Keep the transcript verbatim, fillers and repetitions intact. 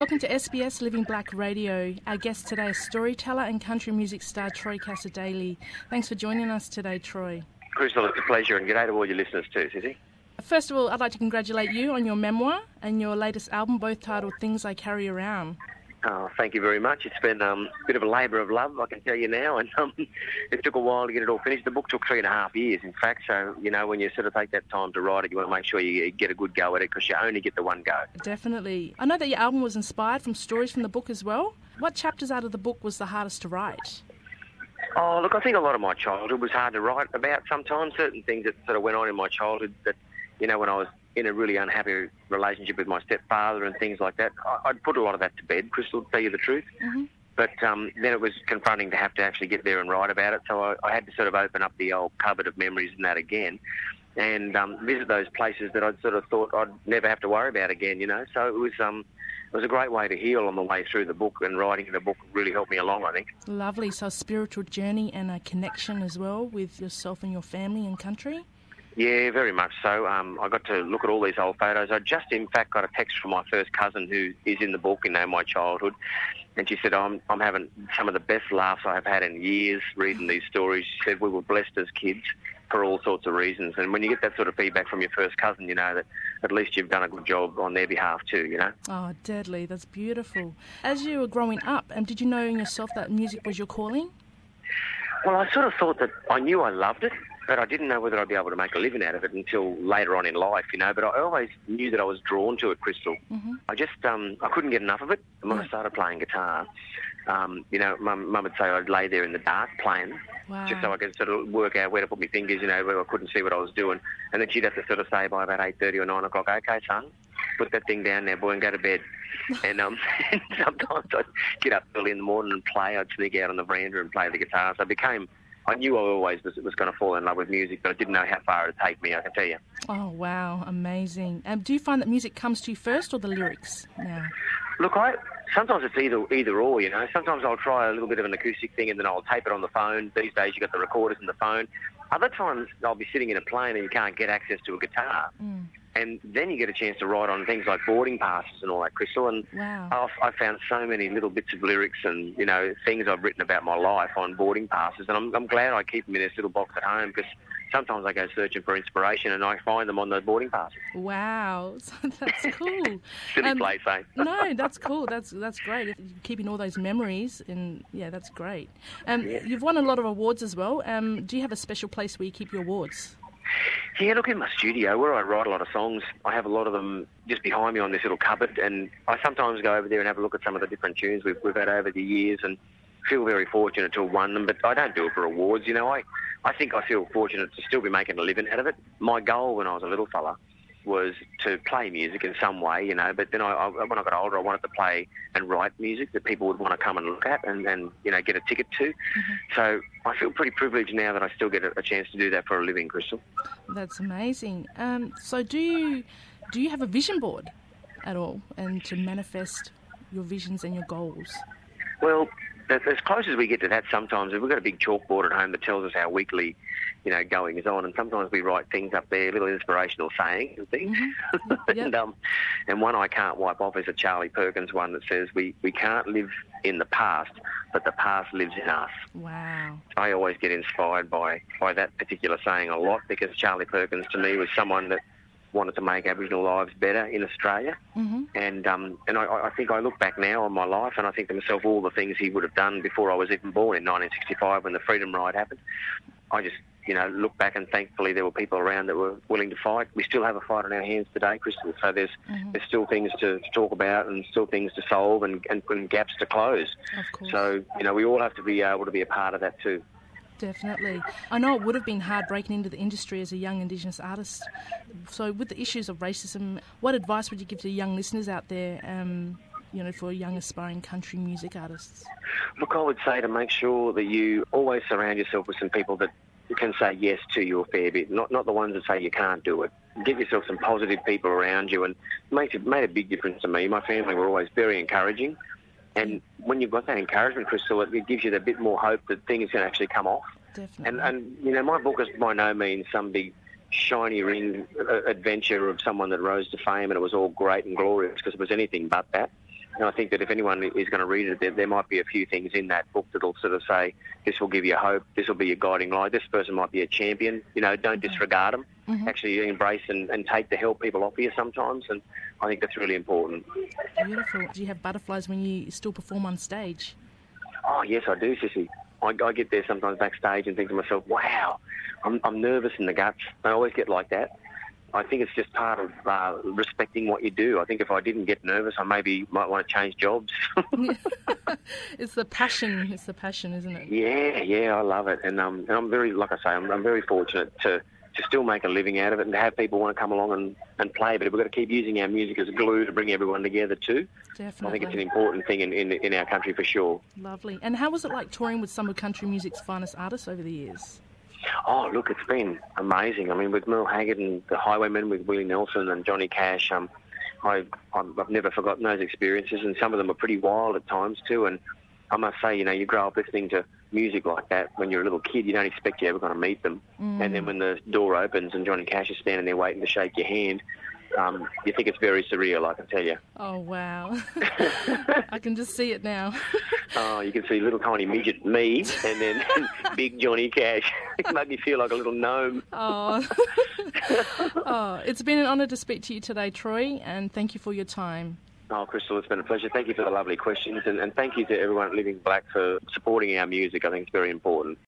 Welcome to S B S Living Black Radio. Our guest today is storyteller and country music star Troy Cassar-Daley. Thanks for joining us today, Troy. Crystal, it's a pleasure, and g'day to all your listeners too, Susie. First of all, I'd like to congratulate you on your memoir and your latest album, both titled Things I Carry Around. Oh, thank you very much. It's been um, a bit of a labour of love, I can tell you now, and um, it took a while to get it all finished. The book took three and a half years, in fact, so, you know, when you sort of take that time to write it, you want to make sure you get a good go at it, because you only get the one go. Definitely. I know that your album was inspired from stories from the book as well. What chapters out of the book was the hardest to write? Oh, look, I think a lot of my childhood was hard to write about sometimes, certain things that sort of went on in my childhood that, you know, when I was in a really unhappy relationship with my stepfather and things like that, I'd put a lot of that to bed, Crystal, to tell you the truth. Mm-hmm. But um, then it was confronting to have to actually get there and write about it, so I, I had to sort of open up the old cupboard of memories and that again, and um, visit those places that I'd sort of thought I'd never have to worry about again, you know. So it was um, it was a great way to heal on the way through the book, and writing the book really helped me along, I think. Lovely. So a spiritual journey and a connection as well with yourself and your family and country? Yeah, very much so. Um, I got to look at all these old photos. I just, in fact, got a text from my first cousin who is in the book, you know, my childhood, and she said, I'm, I'm having some of the best laughs I've had in years reading these stories. She said, we were blessed as kids for all sorts of reasons. And when you get that sort of feedback from your first cousin, you know that at least you've done a good job on their behalf too, you know. Oh, deadly. That's beautiful. As you were growing up, um, did you know in yourself that music was your calling? Well, I sort of thought that I knew I loved it, but I didn't know whether I'd be able to make a living out of it until later on in life, you know. But I always knew that I was drawn to it, Crystal. Mm-hmm. I just, um, I couldn't get enough of it. And when yeah. I started playing guitar, um, you know, Mum, Mum would say I'd lay there in the dark playing, wow. just so I could sort of work out where to put my fingers, you know, where I couldn't see what I was doing. And then she'd have to sort of say by about eight thirty or nine o'clock, okay, son, put that thing down there, boy, and go to bed. and um, sometimes I'd get up early in the morning and play. I'd sneak out on the veranda and play the guitar. So I became... I knew I always was, was going to fall in love with music, but I didn't know how far it would take me, I can tell you. Oh, wow, amazing. Um, do you find that music comes to you first or the lyrics now? Look, I sometimes it's either either or, you know. Sometimes I'll try a little bit of an acoustic thing and then I'll tape it on the phone. These days you've got the recorders in the phone. Other times I'll be sitting in a plane and you can't get access to a guitar. Mm. And then you get a chance to write on things like boarding passes and all that, Crystal. And wow. I've, I've found so many little bits of lyrics and, you know, things I've written about my life on boarding passes. And I'm, I'm glad I keep them in this little box at home, because sometimes I go searching for inspiration and I find them on those boarding passes. Wow, that's cool. Silly um, place, eh? No, that's cool. That's that's great. If you're keeping all those memories, and yeah, that's great. Um, yeah. You've won a lot of awards as well. Um, do you have a special place where you keep your awards? Yeah, look, in my studio where I write a lot of songs, I have a lot of them just behind me on this little cupboard, and I sometimes go over there and have a look at some of the different tunes we've, we've had over the years, and feel very fortunate to have won them, but I don't do it for awards, you know. I, I think I feel fortunate to still be making a living out of it. My goal when I was a little fella was to play music in some way, you know, but then I, I, when I got older, I wanted to play and write music that people would want to come and look at and, and you know, get a ticket to. Mm-hmm. So I feel pretty privileged now that I still get a, a chance to do that for a living, Crystal. That's amazing. Um, so do you, do you have a vision board at all, and to manifest your visions and your goals? Well, as close as we get to that sometimes, we've got a big chalkboard at home that tells us our weekly, you know, going is on, and sometimes we write things up there, little inspirational sayings and things. Mm-hmm. Yep. and, um, and one I can't wipe off is a Charlie Perkins one that says, we, we can't live in the past, but the past lives in us. Wow. I always get inspired by, by that particular saying a lot, because Charlie Perkins to me was someone that wanted to make Aboriginal lives better in Australia. Mm-hmm. And um, and I, I think I look back now on my life and I think to myself all the things he would have done before I was even born in nineteen sixty-five when the Freedom Ride happened. I just, you know, look back and thankfully there were people around that were willing to fight. We still have a fight on our hands today, Crystal, so there's mm-hmm. there's still things to, to talk about and still things to solve and, and, and gaps to close. Of course. So, you know, we all have to be able to be a part of that too. Definitely. I know it would have been hard breaking into the industry as a young Indigenous artist. So with the issues of racism, what advice would you give to young listeners out there, um, you know, for young aspiring country music artists? Look, I would say to make sure that you always surround yourself with some people that can say yes to you a fair bit, not not the ones that say you can't do it. Give yourself some positive people around you, and it makes it made a big difference to me. My family were always very encouraging. And when you've got that encouragement, Crystal, it gives you a bit more hope that things can actually come off. Definitely. And, and you know, my book is by no means some big shiny ring uh, adventure of someone that rose to fame and it was all great and glorious, because it was anything but that. And I think that if anyone is going to read it, there, there might be a few things in that book that'll sort of say, this will give you hope, this will be your guiding light, this person might be a champion, you know, don't disregard them. Mm-hmm. Actually embrace and, and take the help people offer you sometimes, and I think that's really important. Beautiful. Do you have butterflies when you still perform on stage? Oh, yes, I do, Sissy. I, I get there sometimes backstage and think to myself, wow, I'm, I'm nervous in the guts. I always get like that. I think it's just part of uh, respecting what you do. I think if I didn't get nervous, I maybe might want to change jobs. It's the passion. It's the passion, isn't it? Yeah, yeah, I love it. And, um, and I'm very, like I say, I'm, I'm very fortunate to, to still make a living out of it and to have people want to come along and, and play. But we've got to keep using our music as glue to bring everyone together too. Definitely. I think it's an important thing in, in, in our country for sure. Lovely. And how was it like touring with some of country music's finest artists over the years? Oh, look, it's been amazing. I mean, with Merle Haggard and the Highwaymen, with Willie Nelson and Johnny Cash, um, I've, I've never forgotten those experiences, and some of them are pretty wild at times too. And I must say, you know, you grow up listening to music like that when you're a little kid, you don't expect you're ever going to meet them. Mm. And then when the door opens and Johnny Cash is standing there waiting to shake your hand, um, you think it's very surreal, I can tell you. Oh, wow. I can just see it now. Oh, you can see little tiny midget me and then big Johnny Cash. It made me feel like a little gnome. Oh. Oh, it's been an honour to speak to you today, Troy, and thank you for your time. Oh, Crystal, it's been a pleasure. Thank you for the lovely questions, and, and thank you to everyone at Living Black for supporting our music. I think it's very important.